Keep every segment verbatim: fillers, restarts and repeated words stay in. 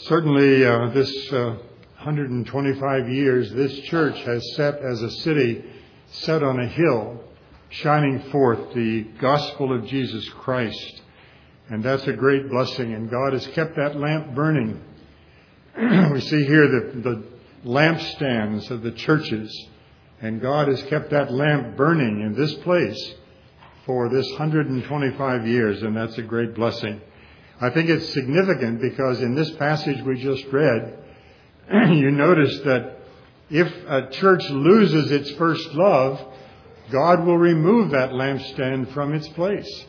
Certainly, uh, this uh, one hundred twenty-five years, this church has set as a city set on a hill, shining forth the gospel of Jesus Christ. And that's a great blessing. And God has kept that lamp burning. We see here the, the lampstands of the churches. And God has kept that lamp burning in this place for this one hundred twenty-five years. And that's a great blessing. I think it's significant because in this passage we just read, you notice that if a church loses its first love, God will remove that lampstand from its place.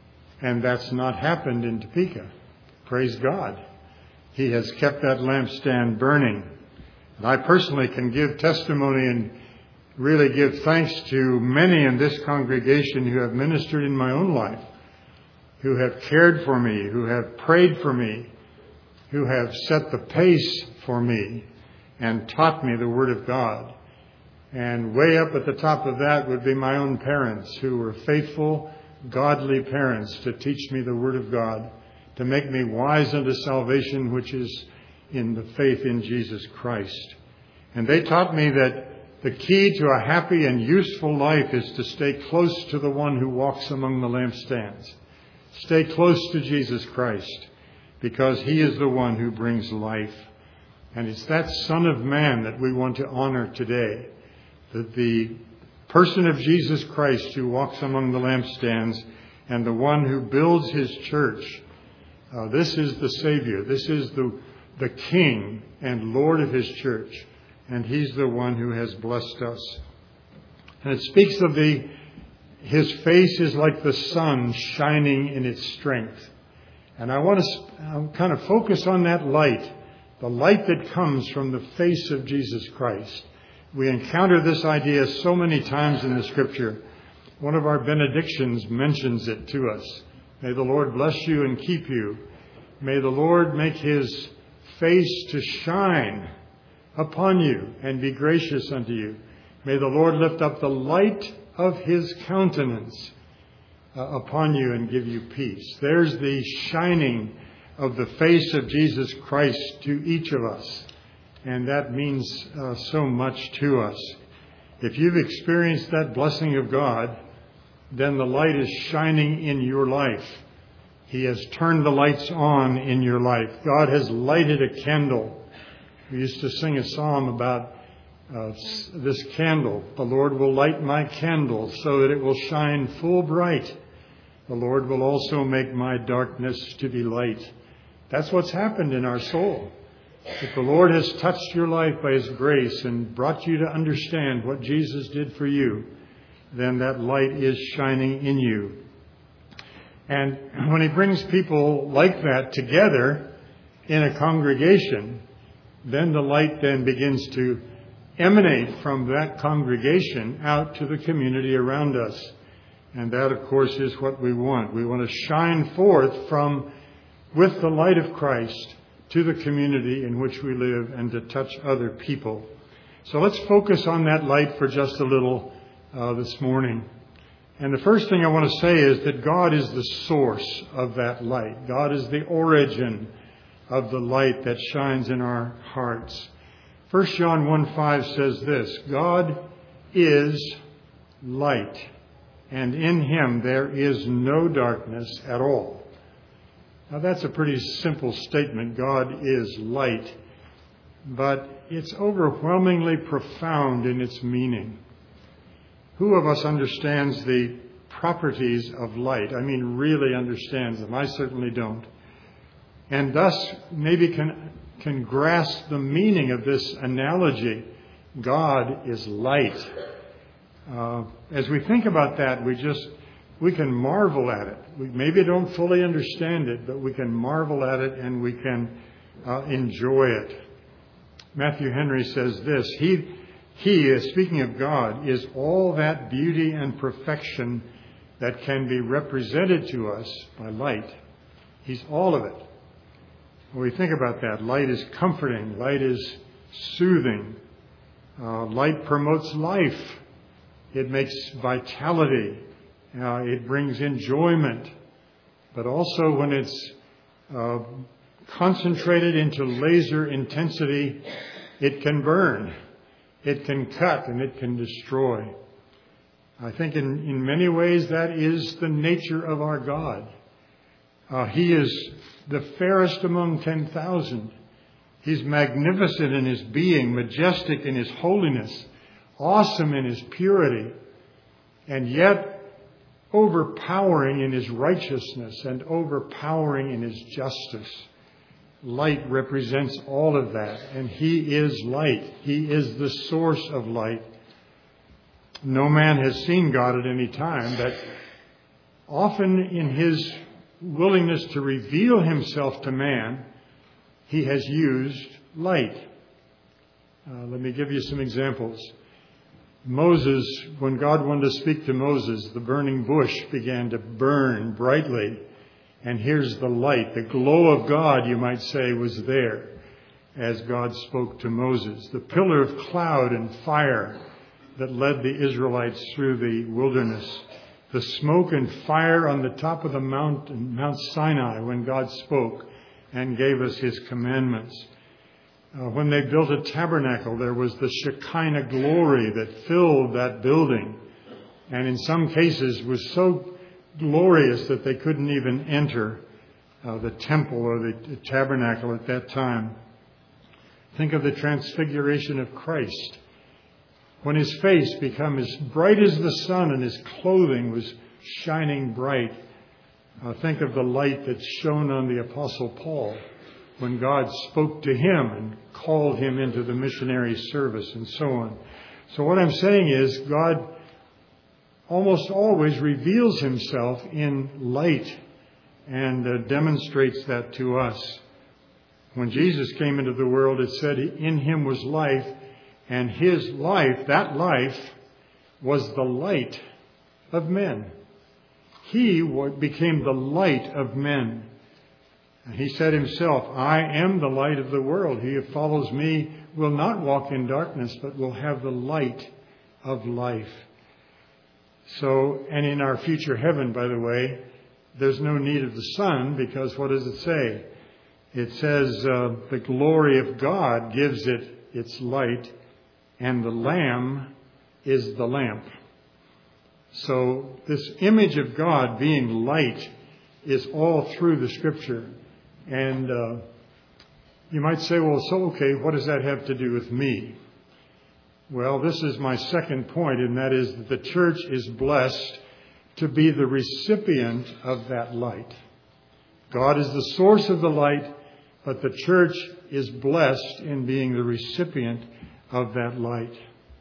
And that's not happened in Topeka. Praise God. He has kept that lampstand burning. And I personally can give testimony and really give thanks to many in this congregation who have ministered in my own life, who have cared for me, who have prayed for me, who have set the pace for me and taught me the Word of God. And way up at the top of that would be my own parents, who were faithful, godly parents to teach me the Word of God, to make me wise unto salvation, which is in the faith in Jesus Christ. And they taught me that the key to a happy and useful life is to stay close to the one who walks among the lampstands. Stay close to Jesus Christ, because He is the one who brings life. And it's that Son of Man that we want to honor today. That the person of Jesus Christ who walks among the lampstands and the one who builds His church. Uh, this is the Savior. This is the, the King and Lord of His church. And He's the one who has blessed us. And it speaks of the His face is like the sun shining in its strength. And I want to kind of focus on that light, the light that comes from the face of Jesus Christ. We encounter this idea so many times in the Scripture. One of our benedictions mentions it to us. May the Lord bless you and keep you. May the Lord make His face to shine upon you and be gracious unto you. May the Lord lift up the light of His countenance uh, upon you and give you peace. There's the shining of the face of Jesus Christ to each of us. And that means uh, so much to us. If you've experienced that blessing of God, then the light is shining in your life. He has turned the lights on in your life. God has lighted a candle. We used to sing a psalm about uh, this candle. The Lord will light my candle so that it will shine full bright. The Lord will also make my darkness to be light. That's what's happened in our soul. If the Lord has touched your life by His grace and brought you to understand what Jesus did for you, then that light is shining in you. And when He brings people like that together in a congregation, then the light then begins to emanate from that congregation out to the community around us. And that, of course, is what we want. We want to shine forth from with the light of Christ to the community in which we live and to touch other people. So let's focus on that light for just a little uh, this morning. And the first thing I want to say is that God is the source of that light. God is the origin of the light that shines in our hearts. First John one five says this, God is light, and in Him there is no darkness at all. Now that's a pretty simple statement. God is light. But it's overwhelmingly profound in its meaning. Who of us understands the properties of light? I mean, really understands them. I certainly don't. And thus maybe can, can grasp the meaning of this analogy. God is light. Uh, as we think about that, we just... We can marvel at it. We maybe don't fully understand it, but we can marvel at it and we can uh, enjoy it. Matthew Henry says this, He, he, speaking of God, is all that beauty and perfection that can be represented to us by light. He's all of it. When we think about that, light is comforting. Light is soothing. Uh, light promotes life. It makes vitality. Uh, it brings enjoyment. But also when it's uh, concentrated into laser intensity, it can burn, it can cut, and it can destroy. I think in, in many ways that is the nature of our God. Uh, he is the fairest among ten thousand. He's magnificent in his being, majestic in his holiness, awesome in his purity, and yet overpowering in his righteousness and overpowering in his justice. Light represents all of that, and he is light. He is the source of light. No man has seen God at any time, but often in his willingness to reveal himself to man, he has used light. Uh, let me give you some examples. Moses, when God wanted to speak to Moses, the burning bush began to burn brightly. And here's the light. The glow of God, you might say, was there as God spoke to Moses. The pillar of cloud and fire that led the Israelites through the wilderness. The smoke and fire on the top of the mountain, Mount Sinai, when God spoke and gave us his commandments. Uh, when they built a tabernacle, there was the Shekinah glory that filled that building. And in some cases was so glorious that they couldn't even enter uh, the temple or the, the tabernacle at that time. Think of the transfiguration of Christ. When his face became as bright as the sun and his clothing was shining bright. Uh, think of the light that shone on the Apostle Paul when God spoke to him and called him into the missionary service and so on. So what I'm saying is God almost always reveals himself in light and uh, demonstrates that to us. When Jesus came into the world, it said in him was life, and his life, that life, was the light of men. He became the light of men. And he said himself, I am the light of the world. He who follows me will not walk in darkness, but will have the light of life. So, and in our future heaven, by the way, there's no need of the sun, because what does it say? It says uh, the glory of God gives it its light, and the Lamb is the lamp. So this image of God being light is all through the Scripture. And uh, you might say, well, so okay, what does that have to do with me? Well, this is my second point, and that is that the church is blessed to be the recipient of that light. God is the source of the light, but the church is blessed in being the recipient of that light.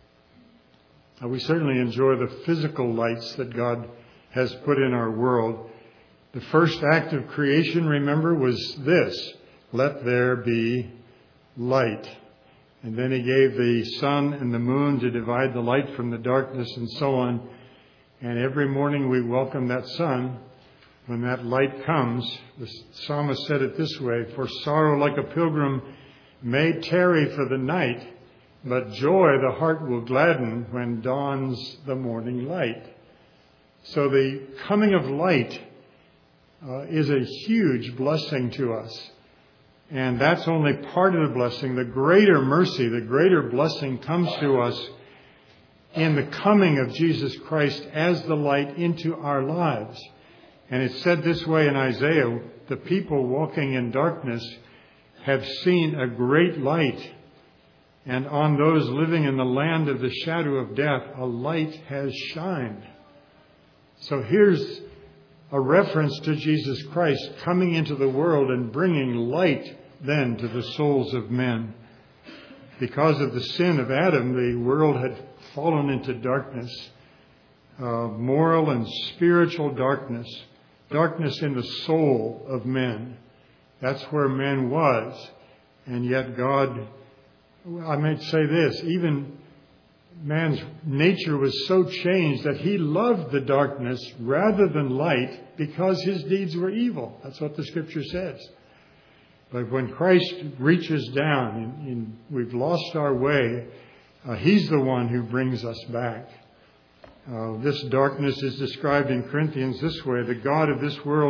Now, we certainly enjoy the physical lights that God has put in our world. The first act of creation, remember, was this: let there be light. And then he gave the sun and the moon to divide the light from the darkness and so on. And every morning we welcome that sun. When that light comes, the psalmist said it this way: for sorrow like a pilgrim may tarry for the night, but joy the heart will gladden when dawns the morning light. So the coming of light uh, is a huge blessing to us. And that's only part of the blessing. The greater mercy, the greater blessing comes to us in the coming of Jesus Christ as the light into our lives. And it's said this way in Isaiah: the people walking in darkness have seen a great light. And on those living in the land of the shadow of death, a light has shined. So here's a reference to Jesus Christ coming into the world and bringing light then to the souls of men. Because of the sin of Adam, the world had fallen into darkness, uh, moral and spiritual darkness, darkness in the soul of men. That's where man was. And yet God, I might say this, even man's nature was so changed that he loved the darkness rather than light because his deeds were evil. That's what the Scripture says. But when Christ reaches down and, and we've lost our way, uh, he's the one who brings us back. Uh, this darkness is described in Corinthians this way: the God of this world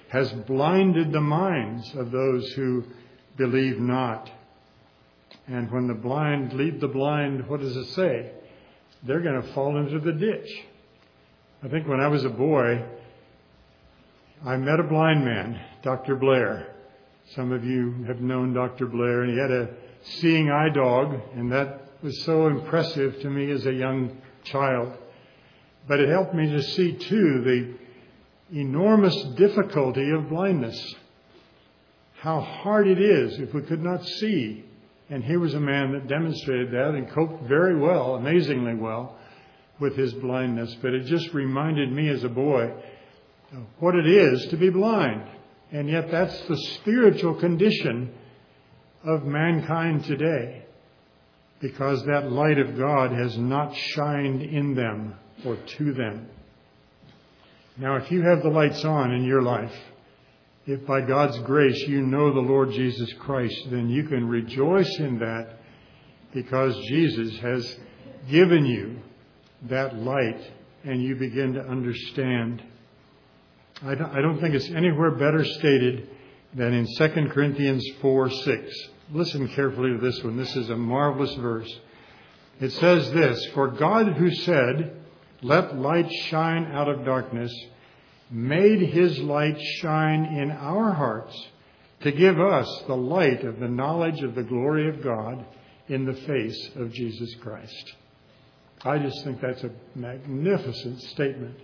has blinded the minds of those who believe not. And when the blind lead the blind, what does it say? They're going to fall into the ditch. I think when I was a boy, I met a blind man, Doctor Blair. Some of you have known Doctor Blair, and he had a seeing eye dog, and that was so impressive to me as a young child. But it helped me to see, too, the enormous difficulty of blindness. How hard it is if we could not see. And here was a man that demonstrated that and coped very well, amazingly well, with his blindness. But it just reminded me as a boy of what it is to be blind. And yet that's the spiritual condition of mankind today, because that light of God has not shined in them or to them. Now, if you have the lights on in your life, if by God's grace you know the Lord Jesus Christ, then you can rejoice in that, because Jesus has given you that light and you begin to understand. I don't, I don't think it's anywhere better stated than in Second Corinthians four six. Listen carefully to this one. This is a marvelous verse. It says this: "For God, who said, 'Let light shine out of darkness,' made his light shine in our hearts to give us the light of the knowledge of the glory of God in the face of Jesus Christ." I just think that's a magnificent statement.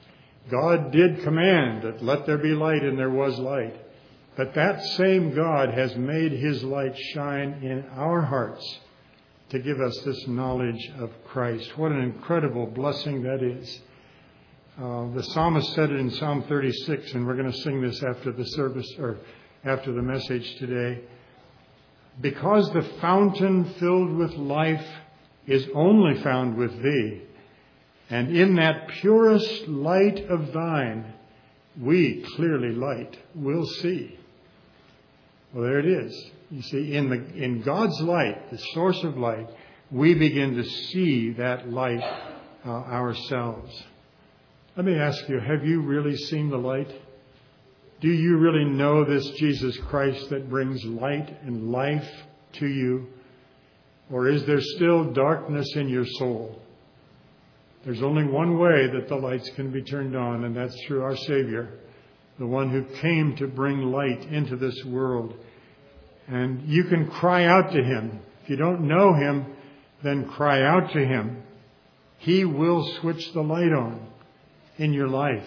God did command that let there be light, and there was light. But that same God has made his light shine in our hearts to give us this knowledge of Christ. What an incredible blessing that is. Uh, the psalmist said it in Psalm thirty-six, and we're going to sing this after the service or after the message today. "Because the fountain filled with life is only found with thee, and in that purest light of thine, we clearly light will see." Well, there it is. You see, in the in God's light, the source of light, we begin to see that light uh, ourselves. Let me ask you, have you really seen the light? Do you really know this Jesus Christ that brings light and life to you? Or is there still darkness in your soul? There's only one way that the lights can be turned on, and that's through our Savior, the one who came to bring light into this world. And you can cry out to him. If you don't know him, then cry out to him. He will switch the light on in your life.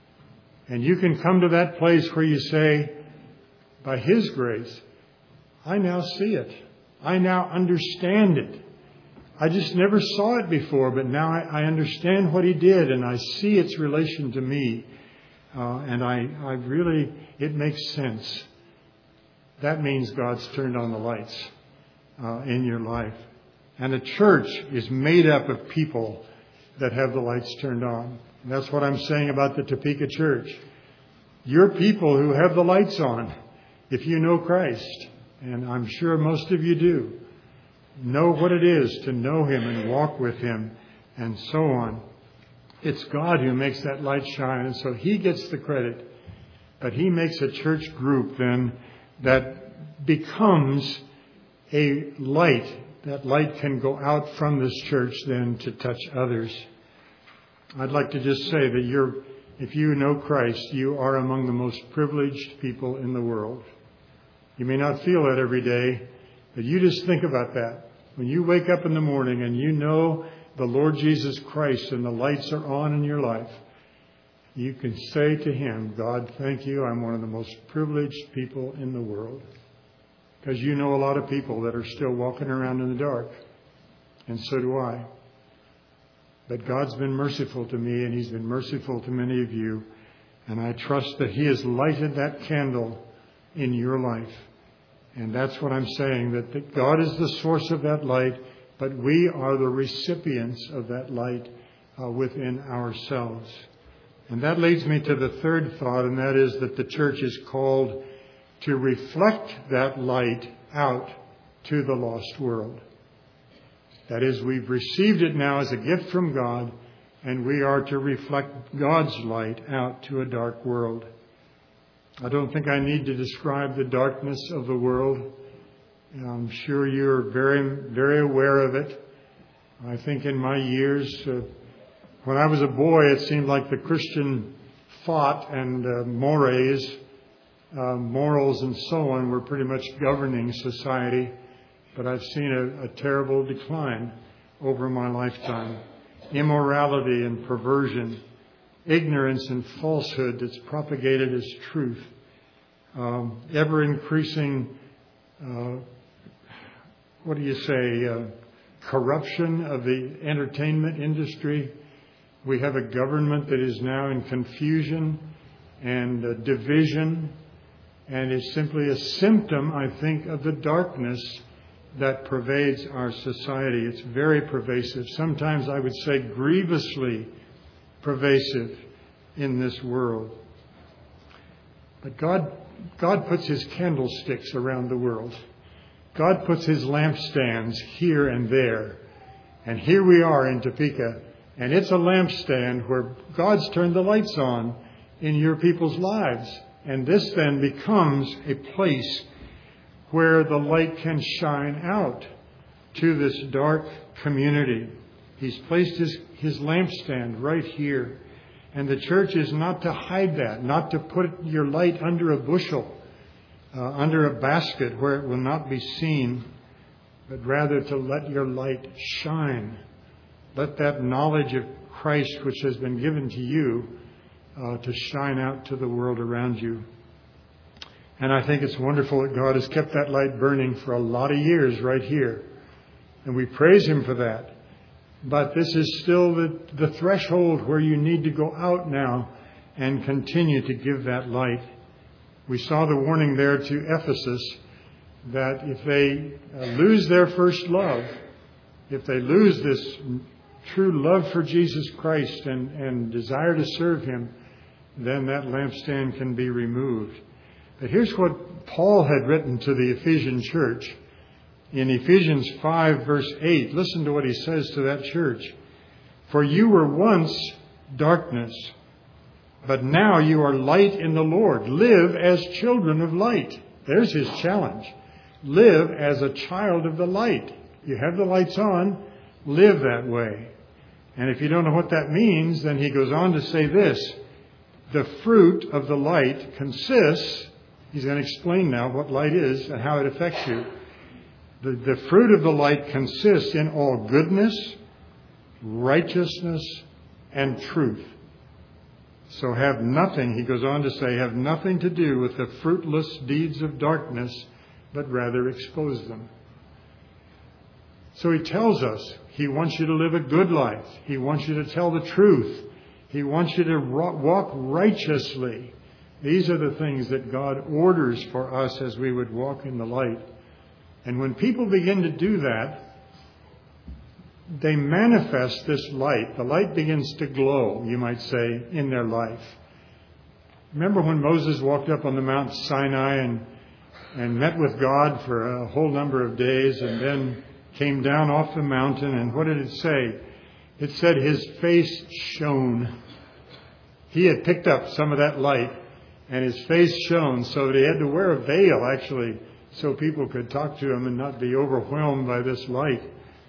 And you can come to that place where you say, by his grace, I now see it. I now understand it. I just never saw it before, but now I, I understand what he did, and I see its relation to me. Uh, and I, I really, it makes sense. That means God's turned on the lights uh, in your life. And a church is made up of people that have the lights turned on. And that's what I'm saying about the Topeka Church. You're people who have the lights on if you know Christ. And I'm sure most of you do. Know what it is to know him and walk with him and so on. It's God who makes that light shine, and so he gets the credit. But he makes a church group then that becomes a light. That light can go out from this church then to touch others. I'd like to just say that you're, if you know Christ, you are among the most privileged people in the world. You may not feel that every day, but you just think about that. When you wake up in the morning and you know the Lord Jesus Christ and the lights are on in your life, you can say to him, God, thank you. I'm one of the most privileged people in the world. Because you know a lot of people that are still walking around in the dark. And so do I. But God's been merciful to me, and he's been merciful to many of you. And I trust that he has lighted that candle in your life. And that's what I'm saying, that, that God is the source of that light, but we are the recipients of that light uh, within ourselves. And that leads me to the third thought, and that is that the church is called to reflect that light out to the lost world. That is, we've received it now as a gift from God, and we are to reflect God's light out to a dark world. I don't think I need to describe the darkness of the world. I'm sure you're very, very aware of it. I think in my years, uh, when I was a boy, it seemed like the Christian thought and uh, mores, uh, morals and so on were pretty much governing society. But I've seen a, a terrible decline over my lifetime. Immorality and perversion, ignorance and falsehood that's propagated as truth, um, ever increasing, uh, what do you say, uh, corruption of the entertainment industry. We have a government that is now in confusion and uh, division, and is simply a symptom, I think, of the darkness that pervades our society. It's very pervasive. Sometimes I would say grievously pervasive in this world. But God, God puts His candlesticks around the world. God puts His lampstands here and there. And here we are in Topeka. And it's a lampstand where God's turned the lights on in your people's lives. And this then becomes a place where the light can shine out to this dark community. He's placed his, his lampstand right here. And the church is not to hide that, not to put your light under a bushel, uh, under a basket where it will not be seen, but rather to let your light shine. Let that knowledge of Christ which has been given to you uh, to shine out to the world around you. And I think it's wonderful that God has kept that light burning for a lot of years right here. And we praise Him for that. But this is still the, the threshold where you need to go out now and continue to give that light. We saw the warning there to Ephesus that if they uh, lose their first love, if they lose this true love for Jesus Christ and, and desire to serve Him, then that lampstand can be removed. But here's what Paul had written to the Ephesian church. In Ephesians five, verse eight, listen to what he says to that church. For you were once darkness, but now you are light in the Lord. Live as children of light. There's his challenge. Live as a child of the light. You have the lights on, live that way. And if you don't know what that means, then he goes on to say this. The fruit of the light consists, he's going to explain now what light is and how it affects you. The, the fruit of the light consists in all goodness, righteousness, and truth. So have nothing, he goes on to say, have nothing to do with the fruitless deeds of darkness, but rather expose them. So he tells us he wants you to live a good life. He wants you to tell the truth. He wants you to walk righteously. These are the things that God orders for us as we would walk in the light. And when people begin to do that, they manifest this light. The light begins to glow, you might say, in their life. Remember when Moses walked up on the Mount Sinai and, and met with God for a whole number of days and then came down off the mountain, and what did it say? It said his face shone. He had picked up some of that light, and his face shone so that he had to wear a veil, actually, so people could talk to him and not be overwhelmed by this light.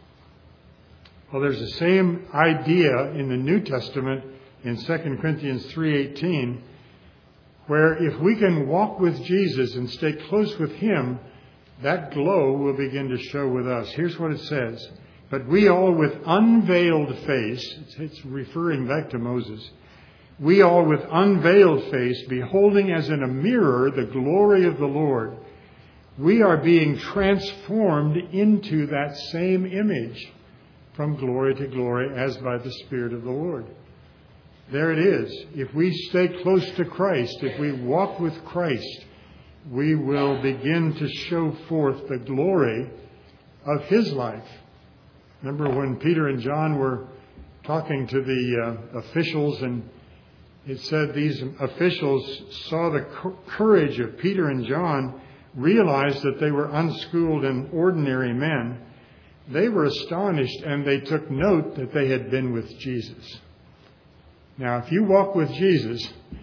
Well, there's the same idea in the New Testament in Second Corinthians three eighteen, where if we can walk with Jesus and stay close with Him, that glow will begin to show with us. Here's what it says. But we all with unveiled face, it's referring back to Moses, we all with unveiled face, beholding as in a mirror the glory of the Lord, we are being transformed into that same image from glory to glory as by the Spirit of the Lord. There it is. If we stay close to Christ, if we walk with Christ, we will begin to show forth the glory of His life. Remember when Peter and John were talking to the uh, officials, and it said these officials saw the courage of Peter and John, realized that they were unschooled and ordinary men. They were astonished, and they took note that they had been with Jesus. Now, if you walk with Jesus,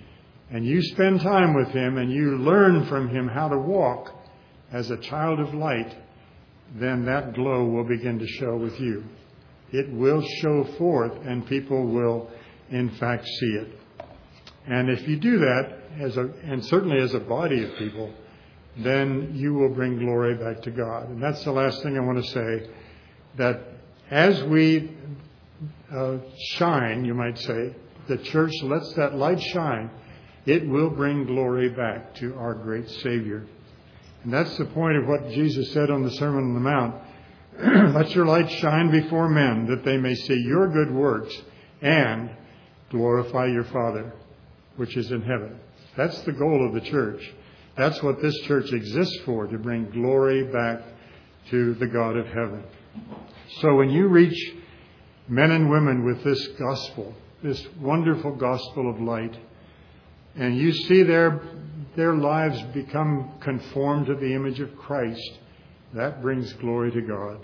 and you spend time with him and you learn from him how to walk as a child of light, then that glow will begin to show with you. It will show forth, and people will, in fact, see it. And if you do that, as a, and certainly as a body of people, then you will bring glory back to God. And that's the last thing I want to say, that as we uh, shine, you might say, the church lets that light shine, it will bring glory back to our great Savior. And that's the point of what Jesus said on the Sermon on the Mount. Let your light shine before men, that they may see your good works and glorify your Father, which is in heaven. That's the goal of the church. That's what this church exists for, to bring glory back to the God of heaven. So when you reach men and women with this gospel, this wonderful gospel of light, and you see their their lives become conformed to the image of Christ, that brings glory to God.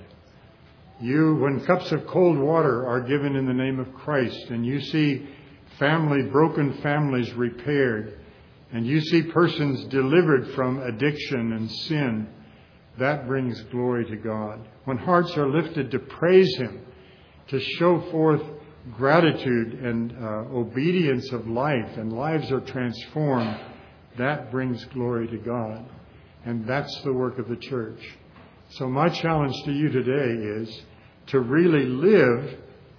You, when cups of cold water are given in the name of Christ, and you see family, broken families repaired, and you see persons delivered from addiction and sin, that brings glory to God. When hearts are lifted to praise him, to show forth gratitude and uh, obedience of life, and lives are transformed, that brings glory to God. And that's the work of the church. So my challenge to you today is to really live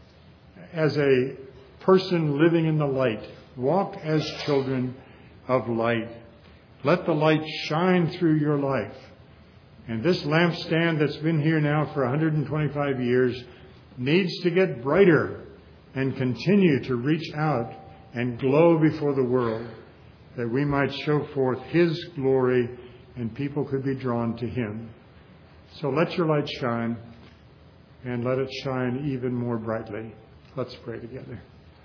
as a person living in the light. Walk as children of light. Let the light shine through your life. And this lampstand that's been here now for one hundred twenty-five years needs to get brighter and continue to reach out and glow before the world, that we might show forth his glory and people could be drawn to him. So let your light shine, and let it shine even more brightly. Let's pray together.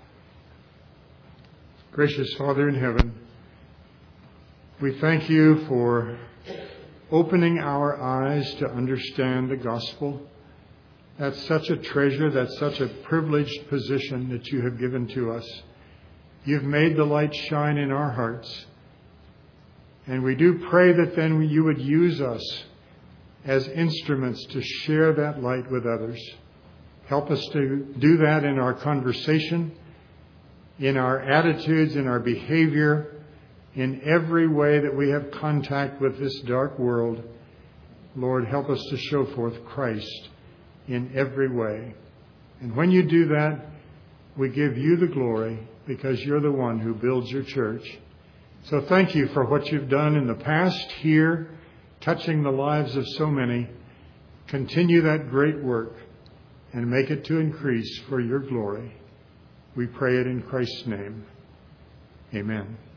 Gracious Father in heaven, we thank you for opening our eyes to understand the gospel. That's such a treasure, that's such a privileged position that you have given to us. You've made the light shine in our hearts. And we do pray that then you would use us as instruments to share that light with others. Help us to do that in our conversation, in our attitudes, in our behavior, in every way that we have contact with this dark world. Lord, help us to show forth Christ in every way. And when you do that, we give you the glory, because you're the one who builds your church. So thank you for what you've done in the past here, touching the lives of so many. Continue that great work and make it to increase for your glory. We pray it in Christ's name. Amen.